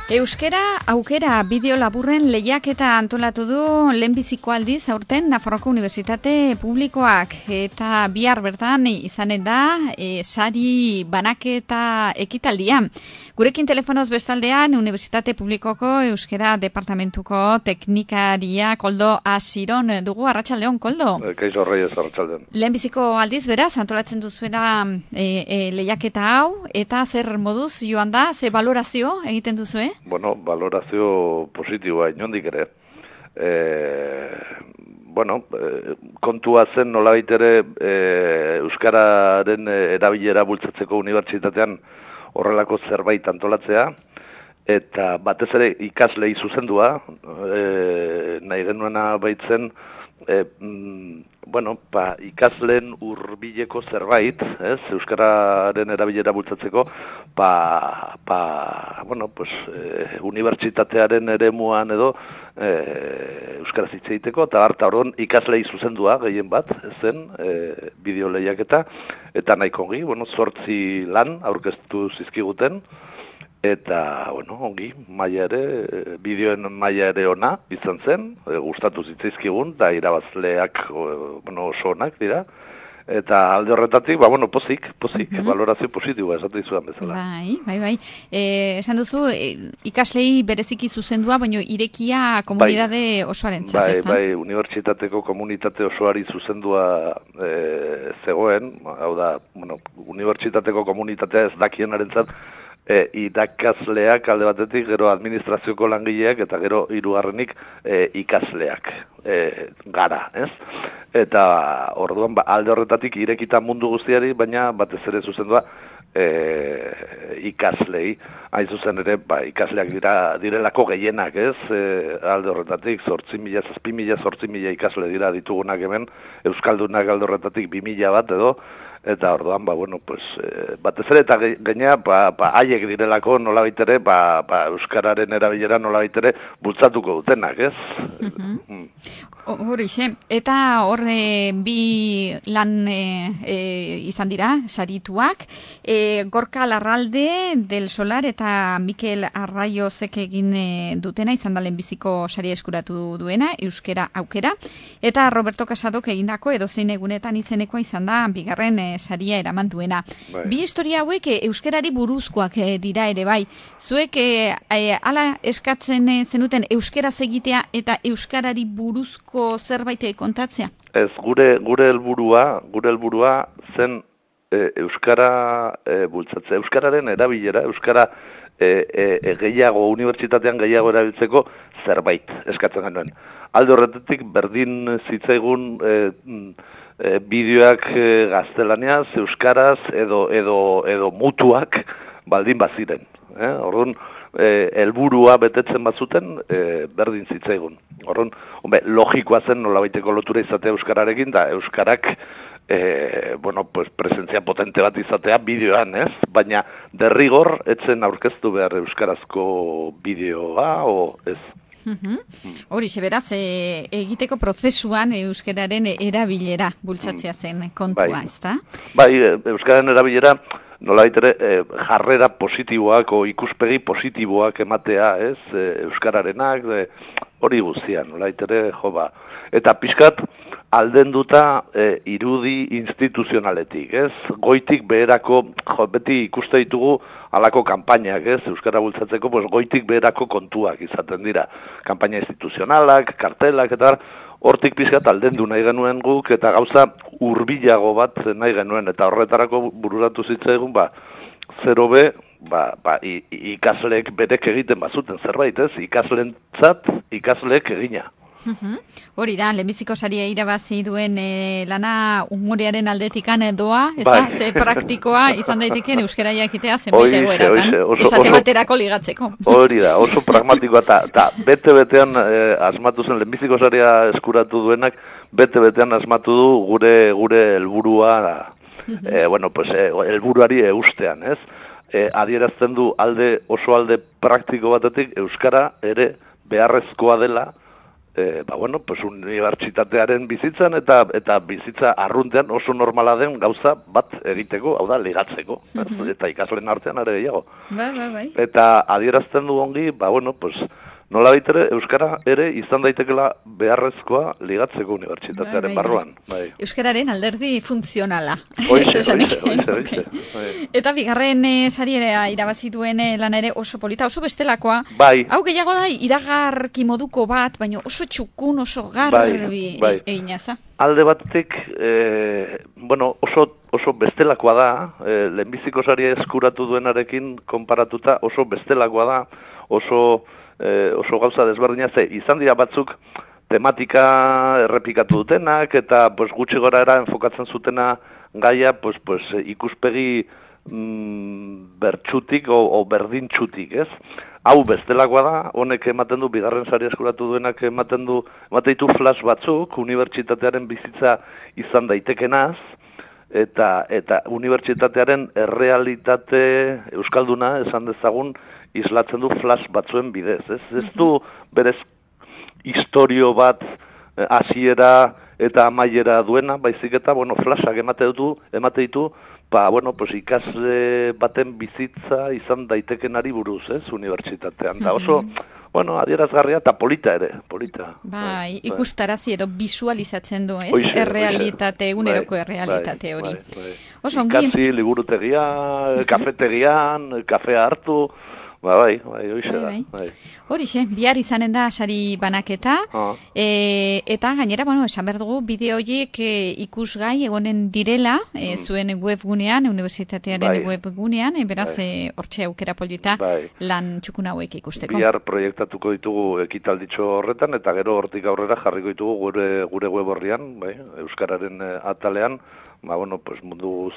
Euskara aukera bideo laburren lehiaketa antolatu du lehenbiziko aldiz aurten Nafarroako Unibertsitate Publikoak eta bihar bertan izanen da sari banaketa ekitaldia. Gurekin telefonoz bestaldean Unibertsitate Publikoko Euskara Departamentuko teknikaria Koldo Asiron dugu. Arratsaldeon, Koldo. Kaixo Reyes, arratsaldeon. Lehenbiziko aldiz beraz antolatzen duzuela lehiaketa hau eta zer moduz joan da, ze valorazio egiten duzue? Bueno, valorazio positiboa inondik ere. Kontua zen nolabait ere euskararen erabilera bultzatzeko unibertsitatean horrelako zerbait antolatzea, eta batez ere ikaslei zuzendua, nahi genuena baitzen, ikasleen hurbileko zerbait, euskararen erabilera bultzatzeko, unibertsitatearen eremuan edo euskaraz hitz egiteko, eta orduan ikaslei zuzendua gehien bat, zen bideo lehiaketa, eta nahiko ongi, 8 lan aurkeztu zizkiguten, eta, ongi, bideoen maila ere ona izan zen, gustatu zitzaizkigun, da irabazleak, oso onak dira, eta alde horretatik, pozik, valorazio positiboa esate izudan bezala. Bai. Esan duzu, ikaslei bereziki zuzendua, baina irekia komunidade osoarentzat, ezta? Bai, unibertsitateko komunitate osoari zuzendua zegoen, hau da, unibertsitateko komunitatea ez dakienarentzat, irakasleak alde batetik, gero administrazioko langileak, eta gero hirugarrenik ikasleak gara, ez? Eta orduan alde horretatik irekita mundu guztiari, baina batez ere zuzendua ikaslei, hain zuzen ere, ikasleak direlako gehienak, ez? Alde horretatik, 8.000 ikasle dira ditugunak hemen, euskaldunak alde horretatik 2.000 bat edo, eta orduan, batez ere, eta gainea, haiek direlako nolabait ere, euskararen erabilera nolabait ere bultzatuko dutenak, ez? Horixe, eta horre bi lan izan dira, sarituak, Gorka Larralde del Solar eta Mikel Arraiozek egin dutena, izan da lehenbiziko saria eskuratu duena, euskera aukera, eta Roberto Casadok egindako edozein egunetan izenekoa izan da, bigarren saria eraman duena. Bi historia hauek euskarari buruzkoak dira ere bai. Zuek ala eskatzen zenuten euskaraz egitea eta euskarari buruzko zerbait kontatzea? Ez, gure helburua zen euskara bultzatzea, euskararen erabilera, euskara gehiago, unibertsitatean gehiago erabiltzeko zerbait eskatzen genuen. Alde horretatik berdin zitzaigun bideoak gaztelaniaz, euskaraz edo mutuak baldin baziren. Orduan, helburua betetzen bazuten, berdin zitzaigun. Orduan, logikoa zen nolabaiteko lotura izatea euskararekin, da euskarak presentzia potente bat izatea bideoan, ez? Baina derrigor etzen aurkeztu behar euskarazko bideoa, ez? Horixe, beraz, egiteko prozesuan euskararen erabilera bultzatzea zen kontua, ezta? Bai, euskararen erabilera nolabait ere jarrera positiboak o ikuspegi positiboak ematea, ez? Euskararenak, hori guztian, nolabait ere, eta pixkat aldenduta irudi instituzionaletik, ez? Goitik beherako, beti ikuste ditugu halako kanpainak, ez? Euskara bultzatzeko, goitik beherako kontuak izaten dira. Kanpaina instituzionalak, kartelak, eta hortik pixkat aldendu nahi genuen guk, eta gauza hurbilago bat nahi genuen, eta horretarako bururatu zitzaigun, zero be, ikasleek berek egiten bazuten zerbait, ez? Ikasleentzat ikasleek egina. Hori da, lehenbiziko saria irabazi duen lana humorearen aldetikan doa, ze praktikoa izan daiteken euskara jakitea zenbait egoeratan, esate baterako ligatzeko. Hori da, oso pragmatikoa, eta bete-betean asmatu zen, lehenbiziko saria eskuratu duenak, bete-betean asmatu du gure helburua, helburuari eustean, ez? Adierazten du oso alde praktiko batetik euskara ere beharrezkoa dela pues unibertsitatearen bizitzan eta bizitza arruntean oso normala den gauza bat egiteko, hau da, ligatzeko, eta ikasleen artean are gehiago. Bai. Eta adierazten du ongi, pues nola baitere, euskara ere izan daitekela beharrezkoa ligatzeko unibertsitatearen barruan. Bai. Euskararen alderdi funtzionala. Oize. Eta bigarren sariera irabazi duen lan ere oso polita, oso bestelakoa. Bai. Hau gehiago da, iragarki moduko bat, baina oso txukun, oso garbi einaza. Alde batetik, oso bestelakoa da, lehenbiziko saria eskuratu duenarekin konparatuta oso bestelakoa da, oso gauza desberdina, izan dira batzuk tematika errepikatu dutenak, eta gutxi gora era enfokatzen zutena gaia ikuspegi bertxutik o berdintxutik, ez? Hau bestelakoa da, honek ematen du, bigarren sari eskuratu duenak ematen ditu flash batzuk, unibertsitatearen bizitza izan daitekenaz, eta unibertsitatearen errealitate euskalduna esan dezagun islatzen du flash batzuen bidez, ez? Ez du berez historio bat hasiera eta amaiera duena, baizik eta, flashak emate ditu, ikasle baten bizitza izan daitekenari buruz, ez? Unibertsitatean, da oso, adierazgarria eta polita ere, polita. Bai, ikustarazi edo visualizatzen du, ez? Errealitate, uneroko errealitate hori. Ikasi, liburutegia, kafetegian, kafea hartu, bai, hoxe da. Horixe, bihar izanen da sari banaketa, eta gainera, esan behar dugu, bideo horiek ikusgai egonen direla, zuen webgunean, unibertsitatearen webgunean, beraz, hortxe aukera polita lan txukun hauek ikusteko. Bihar proiektatuko ditugu ekitalditxo horretan, eta gero hortik aurrera jarriko ditugu gure web horrian, euskararen atalean, mundu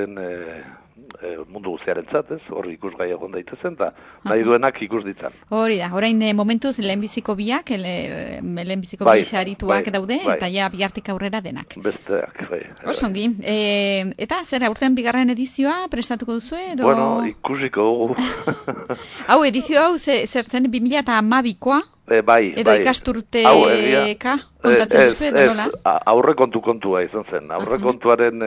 guztiaren ez? Hor ikusgai egon daitezen, eta nahi duenak ikus ditzan. Hori da, orain momentuz lehenbiziko biak, lehenbiziko bisa arituak daude, eta ja bihartik aurrera denak. Besteak, Osongi, eta zer aurten bigarren edizioa prestatuko duzu, edo? Ikusiko dugu. Hau, edizio hau zertzen 2012koa? Edo ikasturteka kontatzen duzu, edo nola? Aurre kontua izan zen, aurre kontuaren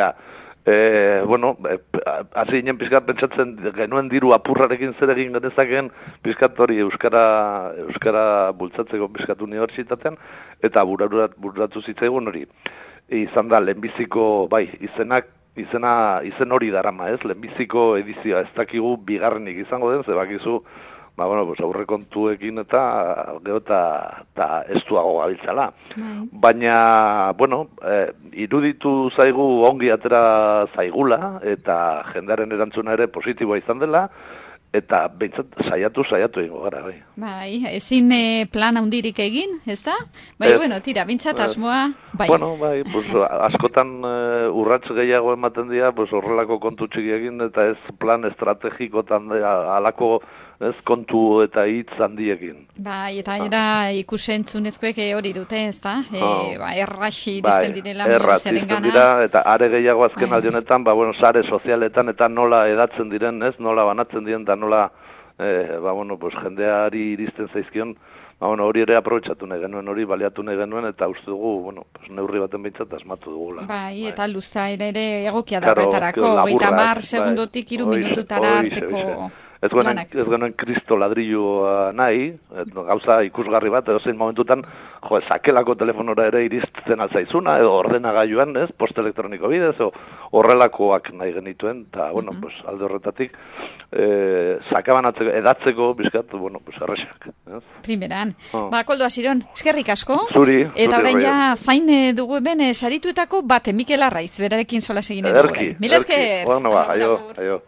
hasi ginen pizkat pentsatzen genuen diru apurrarekin zer egin genezakeen pizkat hori euskara bultzatzeko pizkat unibertsitatean, eta bururatu zitzaigun hori. Izan da, lehenbiziko, izen hori darama, ez? Lehenbiziko edizioa, ez dakigu bigarrenik izango den, zebakizu, aurrekontuekin eta gero eta estuago gabiltzala. Baina, iruditu zaigu ongi atera zaigula, eta jendearen erantzuna ere positiboa izan dela, eta behintzat saiatu egingo gara. Ezin plan handirik egin, ez da? Tira, behintzat asmoa, askotan urrats gehiago ematen dira, horrelako kontu txiki egin, eta ez plan estrategikotan alako kontu eta hitz handiekin. Eta ikusentzunezkoek hori dute, ez da? Erraxi dizten direla minuzaren gana. Eta are gehiago azken aldionetan, sare sozialetan eta nola edatzen diren, ez? Nola banatzen diren, eta nola jendeari iristen zaizkion, hori ere aprobetxatu nahi genuen, hori baliatu nahi genuen, eta uste dugu, neurri baten behintzat asmatu dugula. Eta luza ere egokia darretarako, 30 segundotik 3 minututara arteko... Ez genuen kristo ladrilloa nahi, gauza ikusgarri bat, edo zein momentutan, sakelako telefonora ere irizten altzaizuna, edo ordenagailuan, post elektroniko bidez, horrelakoak nahi genituen, eta, alde horretatik, sakabanatzeko, edatzeko, bizkat, erresak. Primeran. Koldo Asiron, eskerrik asko. Zuri. Eta orain ja, zain dugu hemen, sarituetako bate, Mikel Arraiz, berarekin sola segin edo. Mila esker. Aio.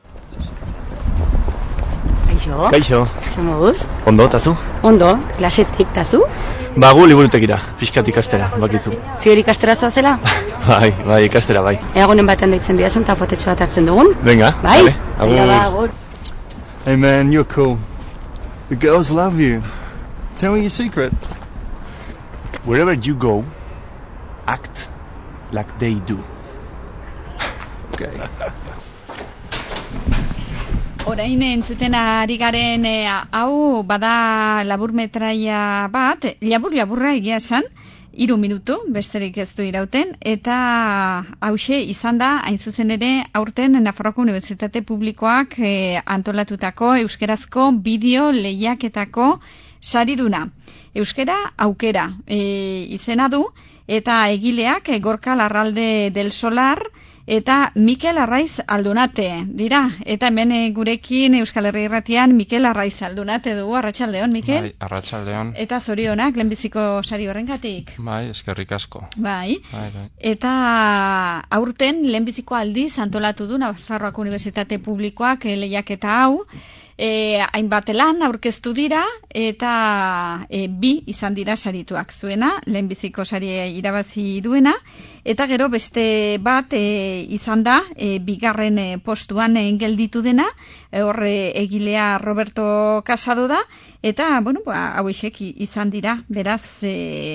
Kaixo. Zamoguz? Ondo, tazu? Ondo, klasetik, tazu? Gu liburutekira, pixkat ikastera, bakizu. Zior ikastera zoazela? Bai, ikastera, bai. Eagunen batean daitzen diazun, eta potetxo bat hartzen dugun? Venga, bai? Agur. Hey man, you're cool. The girls love you. Tell me your secret. Wherever you go, act like they do. Okay. Orain entzuten ari garen hau bada laburmetraia bat, laburra egia esan, 3 minutu, besterik ez du irauten, eta hause izan da, hain zuzen ere, aurten Nafarroako Unibertsitate Publikoak antolatutako euskerazko bideo lehiaketako sariduna. Euskera aukera izena du, eta egileak Gorka Larralde del Solar, eta Mikel Arraiz Aldunate dira. Eta hemen gurekin Euskal Herri Irratian Mikel Arraiz Aldunate dugu. Arratsaldeon, Mikel? Bai, arratsaldeon. Eta zorionak, lehenbiziko sari horrengatik. Bai, eskerrik asko. Bai. Eta aurten lehenbiziko aldiz antolatu du Nafarroako Unibertsitate Publikoak lehiaketa hau. Hainbat lan aurkeztu dira eta 2 izan dira sarituak, zuena lehenbiziko saria irabazi duena, eta gero beste bat izan da bigarren postuan gelditu dena, horre egilea Roberto Casado da, eta hauexek izan dira, beraz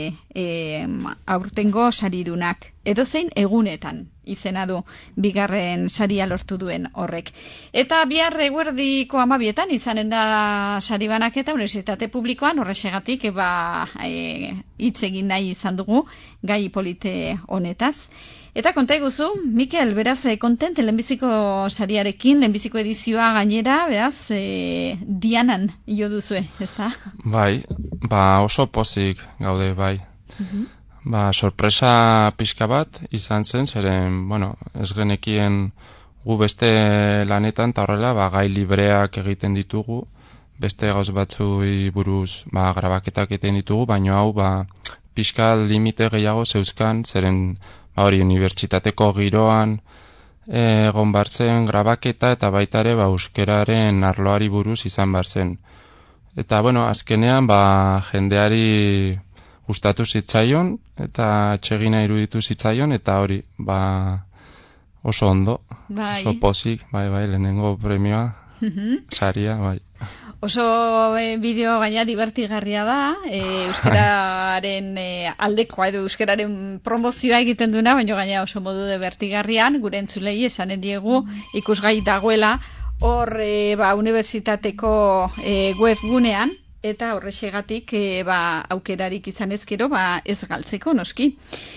aurtengo saridunak. Edozein egunetan izena du bigarren saria lortu duen horrek. Eta bihar eguerdiko 12etan izanen da sari banaketa Unibertsitate Publikoan, horrexegatik hitz egin nahi izan dugu gai polite honetaz. Eta konta eguzu, Mikel, beraz kontent lehenbiziko sariarekin, lehenbiziko edizioa gainera, beraz dianan jo duzue, ez da? Bai, oso pozik gaude, bai. Sorpresa pixka bat izan zen, zeren, ez genekien gu beste lanetan, eta horrela, gai libreak egiten ditugu, beste gauz batzui buruz grabaketak egiten ditugu, baina hau pixka limite gehiago zeuzkan, zeren, unibertsitateko giroan egon barzen grabaketa, eta baita ere, euskeraren arloari buruz izan barzen. Eta, azkenean, jendeari gustatu zitzaion, eta atsegina iruditu zitzaion, eta hori, oso ondo, oso pozik, lehenengo premioa, saria, bai. Oso bideo gaina divertigarria da, euskararen aldekoa edo euskararen promozioa egiten duna, baina gaina oso modu divertigarrian, gure entzulei esanen diegu ikusgai dagoela hor unibertsitateko webgunean, eta horrexegatik aukerarik izan ezkero ez galtzeko noski.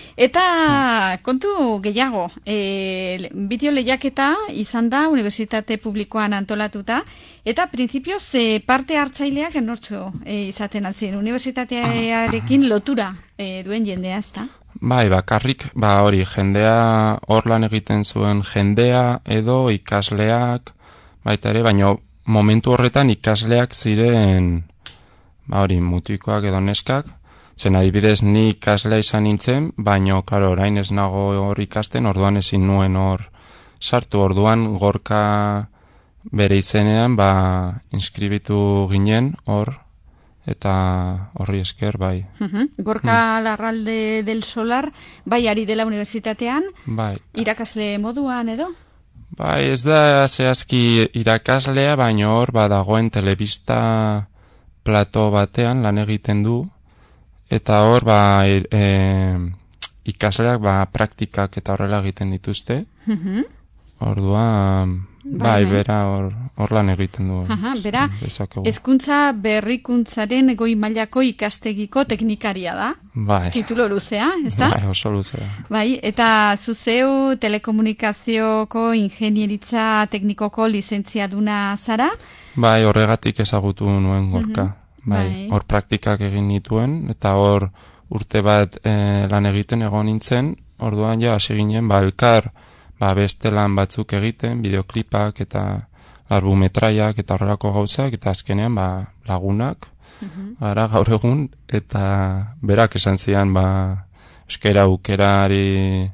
Eta kontu gehiago, bideo lehiaketa izan da Unibertsitate Publikoan antolatuta, eta printzipioz parte hartzaileak nortzu izaten altzien, unibertsitatearekin lotura duen jendea, ez da? Bai, bakarrik, hori, jendea hor lan egiten zuen jendea edo ikasleak, baita ere, baina momentu horretan ikasleak ziren mutikoak edo neskak, zen adibidez ni ikaslea izan nintzen, baina, orain ez nago hor ikasten, orduan ezin nuen hor sartu, orduan Gorka bere izenean, inskribitu ginen hor, eta horri esker, bai. Gorka Larralde del Solar, ari dela unibertsitatean, irakasle moduan edo? Bai, ez da zehazki irakaslea, baina hor dagoen telebista plato batean lan egiten du, eta hor ikasleak praktikak eta horrela egiten dituzte. Orduan, bera hor lan egiten du. Bera, hezkuntza berrikuntzaren goi mailako ikastegiko teknikaria da. Titulo luzea, ez da? Bai, oso luzea. Eta zuzeu telekomunikazioko ingenieritza teknikoko lizentziaduna zara? Bai, horregatik ezagutu nuen Gorka. Hor praktikak egin nituen, eta hor urte bat lan egiten egon nintzen, orduan hasi ginen, elkar beste lan batzuk egiten, bideoklipak eta larbumetraiak eta horrelako gauzak, eta azkenean lagunak, gara gaur egun, eta berak esan zian euskera aukerari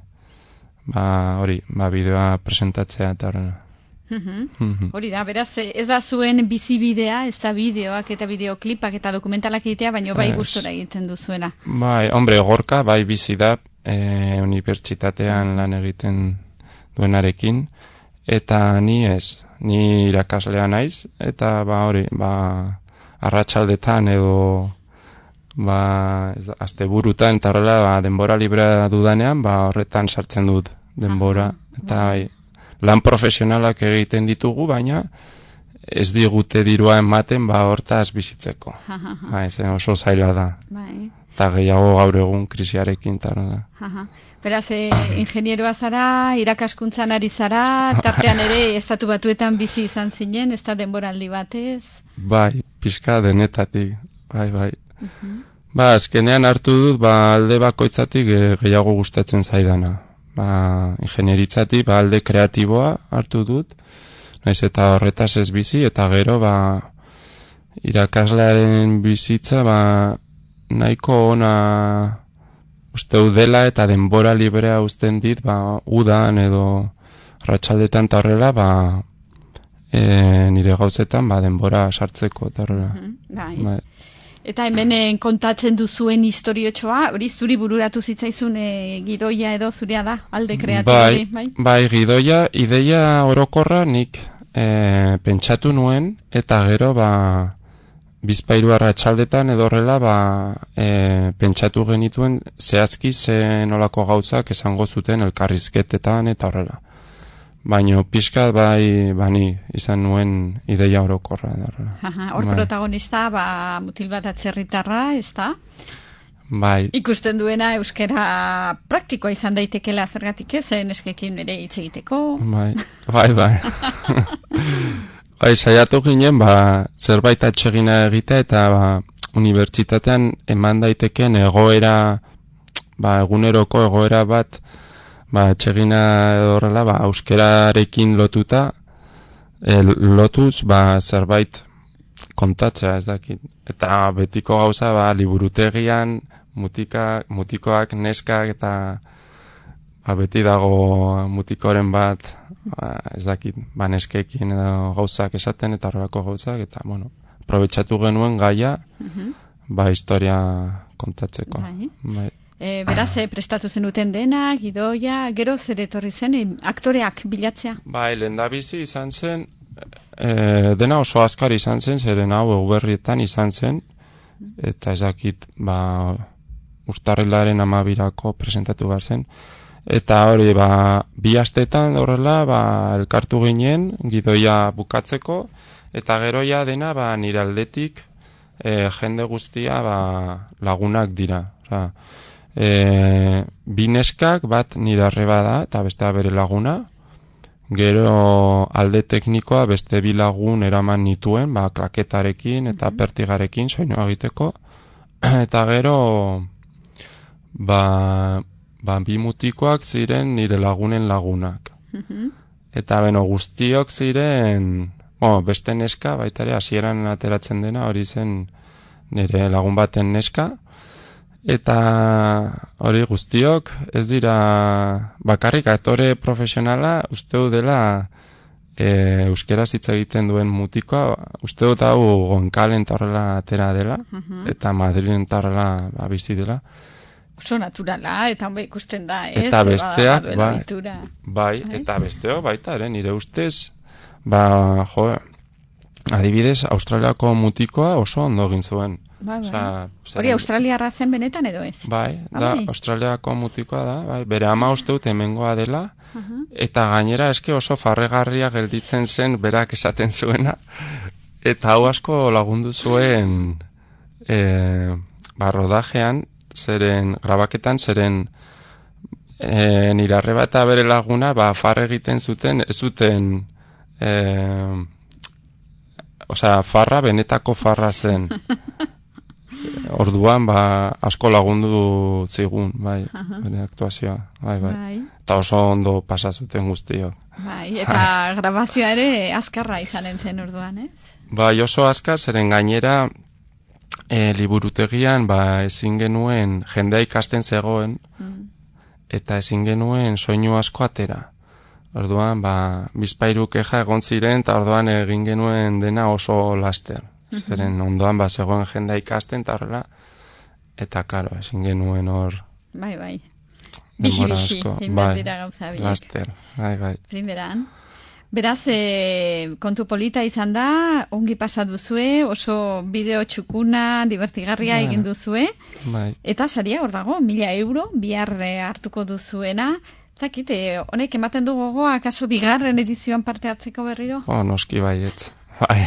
bideoa presentatzea eta horrela. Hori da, beraz, ez da zuen bizibidea, ez da bideoak eta bideoklipak eta dokumentalak egitea, baina gustora egiten duzuena. Gorka, bizi da, unibertsitatean lan egiten duenarekin, eta ni irakaslea naiz, eta arratsaldetan edo asteburutan, eta horrela denbora librea dudanean, horretan sartzen dut denbora, eta lan profesionalak egiten ditugu, baina ez digute dirua ematen, hortaz bizitzeko. Bai, zen oso zaila da. Bai. Eta gehiago gaur egun krisiarekin tara da. Beraz, ingenieroa zara, irakaskuntzan ari zara, tartean ere estatu batuetan bizi izan zinen, ez da denboraldi batez? Bai, pixka denetatik, bai. Azkenean hartu dut, alde bakoitzatik gehiago gustatzen zaidana. Ingenieritzatik, alde kreatiboa hartu dut, naiz eta horretaz ez bizi, eta gero, irakaslearen bizitza, nahiko ona uste dela eta denbora librea uzten dit, udan edo ratxaldetan eta horrela, nire gauzetan denbora sartzeko eta horrela. Bai. Eta hemen kontatzen duzuen historiotxoa, hori zuri bururatu zitzaizun gidoia edo zurea da, alde kreatibi, bai? Bai, gidoia, ideia orokorra nik pentsatu nuen, eta gero bizpairu arratsaldetan edo horrela pentsatu genituen zehazki ze nolako gauzak esango zuten elkarrizketetan eta horrela. Baina pixka ni izan nuen ideia orokorra. Hor protagonista mutil bat atzerritarra, ez da? Bai. Ikusten duena euskera praktikoa izan daitekela zergatik ez, neskekin ere hitz egiteko. Bai. Saiatu ginen, zerbait atsegina egitea eta unibertsitatean eman daiteken egoera, eguneroko egoera bat, atsegina edo horrela, euskerarekin lotuta, lotuz, zerbait kontatzea, ez dakit. Eta betiko gauza, liburutegian, mutikoak, neskak, eta beti dago mutikoren bat, ez dakit, neskekin edo gauzak esaten eta horrelako gauzak, eta, aprobetxatu genuen gaia, historia kontatzeko. Bai. Beraz, prestatu zenuten dena, gidoia, gero zer etorri zen, aktoreak bilatzea? Bai, lehendabizi izan zen, dena oso azkar izan zen, zeren hau Eguberrietan izan zen, eta ez dakit, urtarrilaren 12 presentatu behar zen, eta hori, 2 astetan horrela, elkartu ginen, gidoia bukatzeko, eta geroia dena, nire aldetik, jende guztia, lagunak dira. Bi neskak, bat nire arreba da, eta bestea bere laguna, gero alde teknikoa, beste 2 lagun eraman nituen, klaketarekin eta pertigarekin, soinua egiteko, eta gero, 2 mutikoak ziren nire lagunen lagunak. Eta guztiok ziren, beste neska, baita ere, hasieran ateratzen dena, hori zen nire lagun baten neska, eta hori guztiok, ez dira bakarrik aktore profesionala, uste dela euskeraz hitz egiten duen mutikoa, uste dut hau Gonkalen eta horrela atera dela, eta Madrilen eta horrela bizi dela. Oso naturala, eta ikusten da, ez? Eta besteak, eta besteo, baita, nire ustez, adibidez, Australiako mutikoa oso ondo egin zuen. Hori Australiarra zen benetan edo ez? Bai, da, Australiako mutikoa da, bere ama uste dut hemengoa dela, eta gainera eske oso farregarria gelditzen zen berak esaten zuena, eta hau asko lagundu zuen rodajean, grabaketan, nire arreba eta bere laguna farre egiten zuten, ez zuten farra, benetako farra zen. Orduan, asko lagundu zigun, bere aktuazioa, bai. Eta oso ondo pasa zuten guztiok. Bai, eta grabazioa ere azkarra izanen zen orduan, ez? Bai, oso azkar, zeren gainera, liburutegian, ezin genuen jendea ikasten zegoen, eta ezin genuen soinu asko atera. Orduan, bizpairu keja egon ziren, eta orduan egin genuen dena oso laster. Zeren ondoan, zegoen jendea ikasten, eta horrela, eta, klaro, ezin genuen hor... Bai. Bixi, inberdira gauza biek. Laster, bai. Primeran. Beraz, kontu polita izan da, ongi pasa duzue, oso bideo txukuna, divertigarria egin duzue, eta saria hor dago, 1.000 euro, bihar hartuko duzuena. Zakit, honek ematen du gogoa, kaso bigarren edizioan parte hartzeko berriro? Noski baietz. Bai.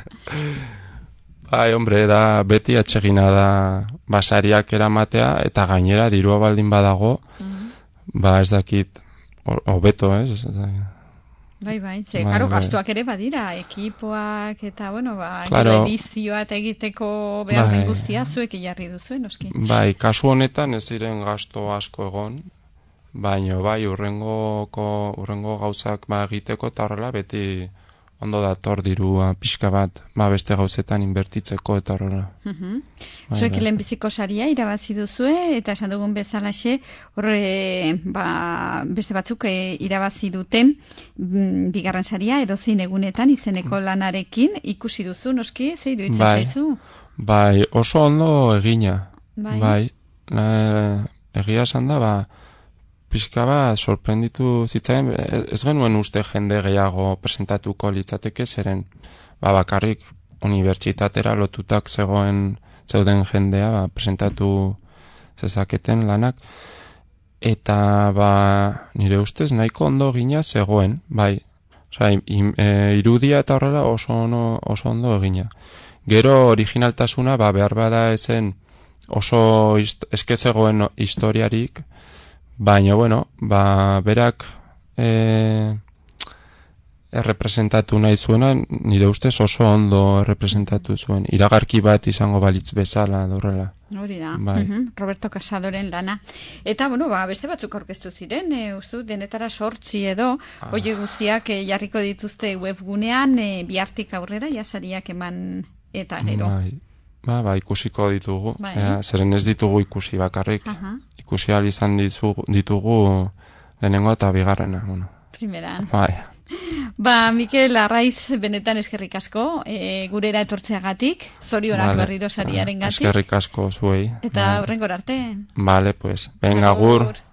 Bai, hombre, da beti atsegina da basariak eramatea eta gainera dirua baldin badago, ba ez dakit hobeto, ez? Bai, ze, karo, gastuak ere badira, ekipoak eta, bueno, claro, edizioa eta egiteko behar den guztia, zuek jarri duzuen, oski? Bai, kasu honetan ez ziren gasto asko egon, baina bai, urrengo gauzak egiteko eta horrela beti ondo dator dirua pixka bat, beste gauzetan inbertitzeko eta horrela. Zuek lehenbiziko saria irabazi duzue, eta esan dugun bezalaxe, horre, beste batzuk irabazi duten bigarren saria, edozein egunetan izeneko lanarekin ikusi duzu, noski, ze iruditzen zaizu? Bai, oso ondo egina. Bai, egia esan da, pixka bat sorprenditu zitzaien, ez genuen uste jende gehiago presentatuko litzateke, zeren bakarrik unibertsitatera lotutak zeuden jendea presentatu zezaketen lanak, eta nire ustez nahiko ondo gina zegoen, bai, irudia eta horrela oso ondo egina. Gero originaltasuna behar bada ezen oso eskezegoen historiarik, baina, bueno, berak errepresentatu nahi zuena, nire ustez oso ondo errepresentatu zuen. Iragarki bat izango balitz bezala, dorrela. Hori da, Roberto Casadoren lana. Eta, bueno, beste batzuk aurkeztu ziren, uste denetara 8 edo, hori guztiak jarriko dituzte webgunean, bihartik aurrera, jasariak eman eta gero. Ba, ikusiko ditugu. Zeren ez ditugu ikusi bakarrik. Ikusi ahal izan ditugu lehenengo eta bigarrena. Primeran. Bai. Mikel Arraiz, benetan eskerrik asko, gurera etortzeagatik, zorionak berriro sariaren gatik. Eskerrik asko zuei. Eta horrengor arte. Vale, pues, venga, gur.